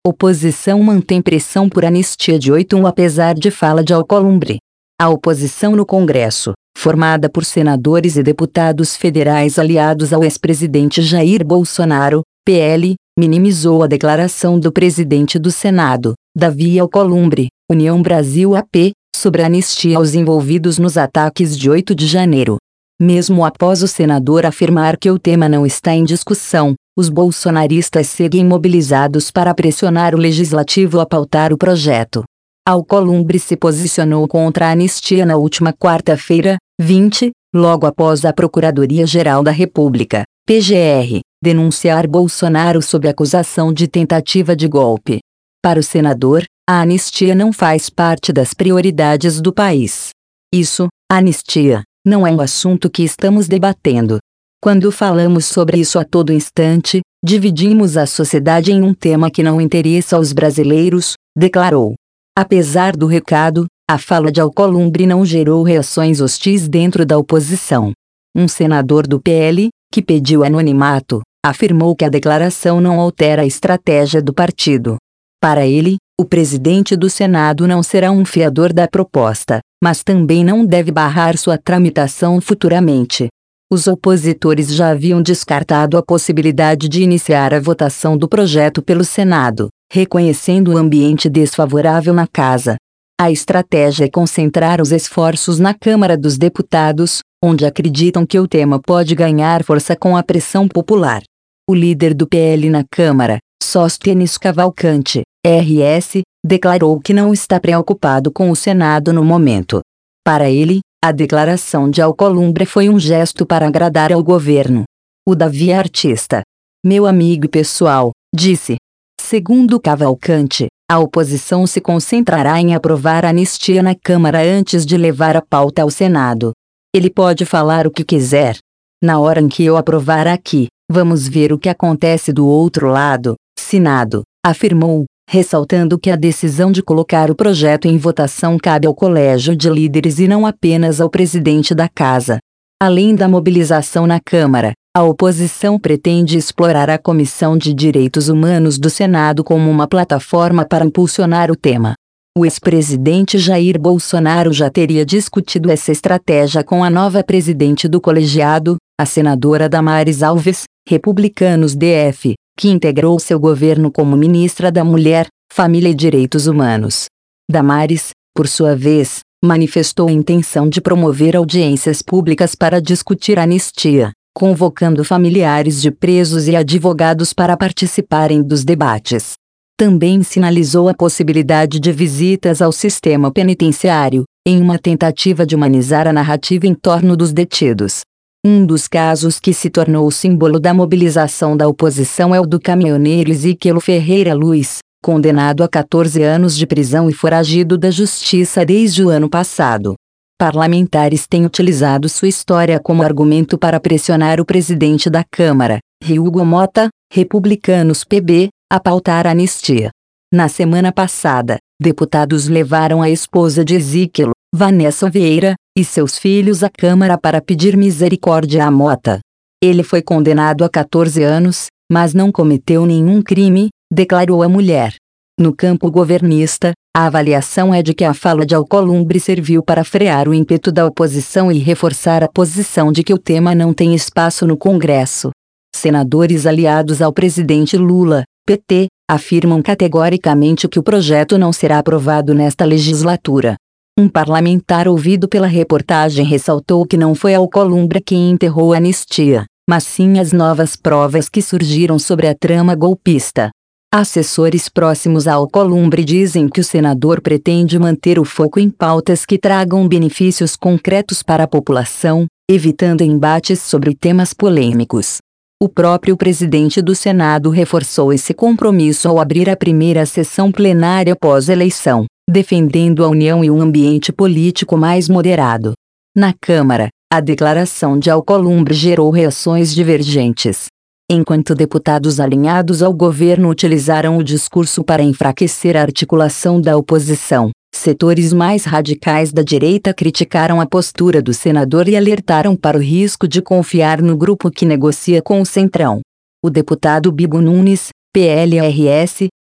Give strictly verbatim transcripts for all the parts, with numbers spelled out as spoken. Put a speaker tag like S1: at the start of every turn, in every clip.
S1: Oposição mantém pressão por anistia de oito um apesar de fala de Alcolumbre. A oposição no Congresso, formada por senadores e deputados federais aliados ao ex-presidente Jair Bolsonaro, P L, minimizou a declaração do presidente do Senado, Davi Alcolumbre, União Brasil A P, sobre a anistia aos envolvidos nos ataques de oito de janeiro. Mesmo após o senador afirmar que o tema não está em discussão, os bolsonaristas seguem mobilizados para pressionar o legislativo a pautar o projeto. Alcolumbre se posicionou contra a anistia na última quarta-feira, vinte, logo após a Procuradoria-Geral da República, P G R, denunciar Bolsonaro sob acusação de tentativa de golpe. Para o senador, a anistia não faz parte das prioridades do país. Isso, anistia, não é um assunto que estamos debatendo. Quando falamos sobre isso a todo instante, dividimos a sociedade em um tema que não interessa aos brasileiros, declarou. Apesar do recado, a fala de Alcolumbre não gerou reações hostis dentro da oposição. Um senador do P L, que pediu anonimato, afirmou que a declaração não altera a estratégia do partido. Para ele, o presidente do Senado não será um fiador da proposta, mas também não deve barrar sua tramitação futuramente. Os opositores já haviam descartado a possibilidade de iniciar a votação do projeto pelo Senado, reconhecendo o ambiente desfavorável na casa. A estratégia é concentrar os esforços na Câmara dos Deputados, onde acreditam que o tema pode ganhar força com a pressão popular. O líder do P L na Câmara, Sóstenes Cavalcante, R S, declarou que não está preocupado com o Senado no momento. Para ele, a declaração de Alcolumbre foi um gesto para agradar ao governo. O Davi é artista. Meu amigo pessoal, disse. Segundo Cavalcante, a oposição se concentrará em aprovar a anistia na Câmara antes de levar a pauta ao Senado. Ele pode falar o que quiser. Na hora em que eu aprovar aqui, vamos ver o que acontece do outro lado, Senado, afirmou, ressaltando que a decisão de colocar o projeto em votação cabe ao Colégio de Líderes e não apenas ao presidente da Casa. Além da mobilização na Câmara, a oposição pretende explorar a Comissão de Direitos Humanos do Senado como uma plataforma para impulsionar o tema. O ex-presidente Jair Bolsonaro já teria discutido essa estratégia com a nova presidente do colegiado, a senadora Damares Alves, republicanos D F, que integrou seu governo como ministra da Mulher, Família e Direitos Humanos. Damares, por sua vez, manifestou a intenção de promover audiências públicas para discutir a anistia, convocando familiares de presos e advogados para participarem dos debates. Também sinalizou a possibilidade de visitas ao sistema penitenciário, em uma tentativa de humanizar a narrativa em torno dos detidos. Um dos casos que se tornou o símbolo da mobilização da oposição é o do caminhoneiro Ezequiel Ferreira Luz, condenado a quatorze anos de prisão e foragido da justiça desde o ano passado. Parlamentares têm utilizado sua história como argumento para pressionar o presidente da Câmara, Hugo Mota, republicanos P B, a pautar a anistia. Na semana passada, deputados levaram a esposa de Ezequiel, Vanessa Vieira, e seus filhos à Câmara para pedir misericórdia a Mota. Ele foi condenado a quatorze anos, mas não cometeu nenhum crime, declarou a mulher. No campo governista, a avaliação é de que a fala de Alcolumbre serviu para frear o ímpeto da oposição e reforçar a posição de que o tema não tem espaço no Congresso. Senadores aliados ao presidente Lula, P T, afirmam categoricamente que o projeto não será aprovado nesta legislatura. Um parlamentar ouvido pela reportagem ressaltou que não foi Alcolumbre quem enterrou a anistia, mas sim as novas provas que surgiram sobre a trama golpista. Assessores próximos a Alcolumbre dizem que o senador pretende manter o foco em pautas que tragam benefícios concretos para a população, evitando embates sobre temas polêmicos. O próprio presidente do Senado reforçou esse compromisso ao abrir a primeira sessão plenária pós-eleição, defendendo a união e um ambiente político mais moderado. Na Câmara, a declaração de Alcolumbre gerou reações divergentes. Enquanto deputados alinhados ao governo utilizaram o discurso para enfraquecer a articulação da oposição, setores mais radicais da direita criticaram a postura do senador e alertaram para o risco de confiar no grupo que negocia com o Centrão. O deputado Bibo Nunes, P L R S,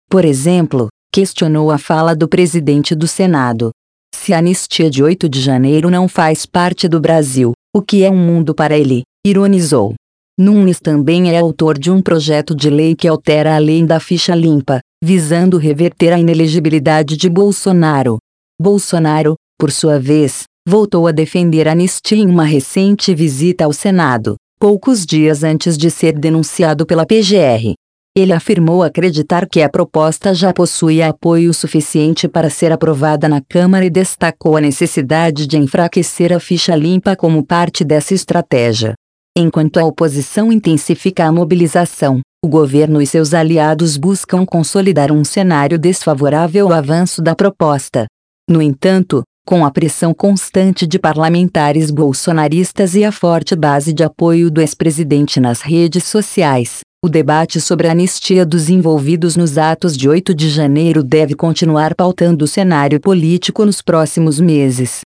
S1: Por exemplo, questionou a fala do presidente do Senado. Se a anistia de oito de janeiro não faz parte do Brasil, o que é um mundo para ele? Ironizou. Nunes também é autor de um projeto de lei que altera a lei da ficha limpa, visando reverter a inelegibilidade de Bolsonaro. Bolsonaro, por sua vez, voltou a defender a anistia em uma recente visita ao Senado, poucos dias antes de ser denunciado pela P G R. Ele afirmou acreditar que a proposta já possui apoio suficiente para ser aprovada na Câmara e destacou a necessidade de enfraquecer a ficha limpa como parte dessa estratégia. Enquanto a oposição intensifica a mobilização, o governo e seus aliados buscam consolidar um cenário desfavorável ao avanço da proposta. No entanto, com a pressão constante de parlamentares bolsonaristas e a forte base de apoio do ex-presidente nas redes sociais, o debate sobre a anistia dos envolvidos nos atos de oito de janeiro deve continuar pautando o cenário político nos próximos meses.